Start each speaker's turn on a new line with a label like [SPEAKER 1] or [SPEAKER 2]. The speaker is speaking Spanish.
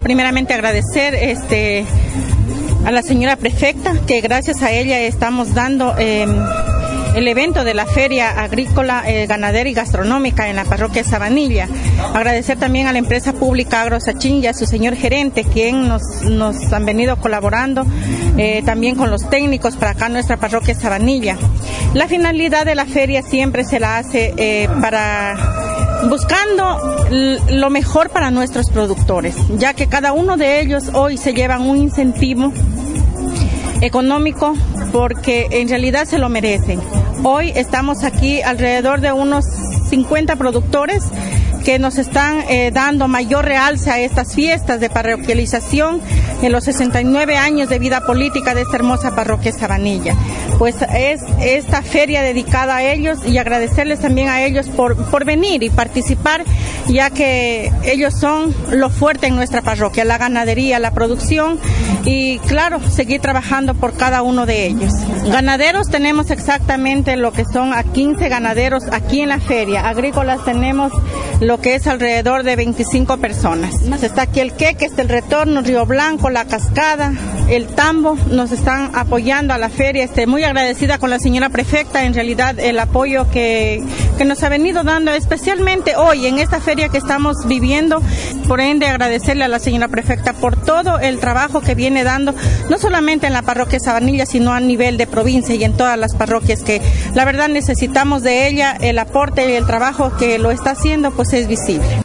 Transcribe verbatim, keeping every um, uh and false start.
[SPEAKER 1] primeramente agradecer este, a la señora prefecta, que gracias a ella estamos dando eh, el evento de la Feria Agrícola, eh, Ganadera y Gastronómica en la parroquia Sabanilla. Agradecer también a la empresa pública Agrosachín y a su señor gerente, quien nos, nos han venido colaborando eh, también con los técnicos para acá nuestra parroquia Sabanilla. La finalidad de la feria siempre se la hace eh, para buscando lo mejor para nuestros productores, ya que cada uno de ellos hoy se llevan un incentivo económico porque en realidad se lo merecen. Hoy estamos aquí alrededor de unos cincuenta productores que nos están eh, dando mayor realce a estas fiestas de parroquialización en los sesenta y nueve años de vida política de esta hermosa parroquia Sabanilla. Pues es esta feria dedicada a ellos y agradecerles también a ellos por, por venir y participar, ya que ellos son lo fuerte en nuestra parroquia, la ganadería, la producción y claro, seguir trabajando por cada uno de ellos. Ganaderos tenemos exactamente lo que son a quince ganaderos aquí en la feria, agrícolas tenemos lo que es alrededor de veinticinco personas. Está aquí el Queque, está el Retorno, Río Blanco, La Cascada, el Tambo, nos están apoyando a la feria. Este, muy agradecida con la señora prefecta, en realidad el apoyo que, que nos ha venido dando, especialmente hoy en esta feria que estamos viviendo. Por ende, agradecerle a la señora prefecta por todo el trabajo que viene dando, no solamente en la parroquia Sabanilla, sino a nivel de provincia y en todas las parroquias que la verdad necesitamos de ella. El aporte y el trabajo que lo está haciendo pues es visible.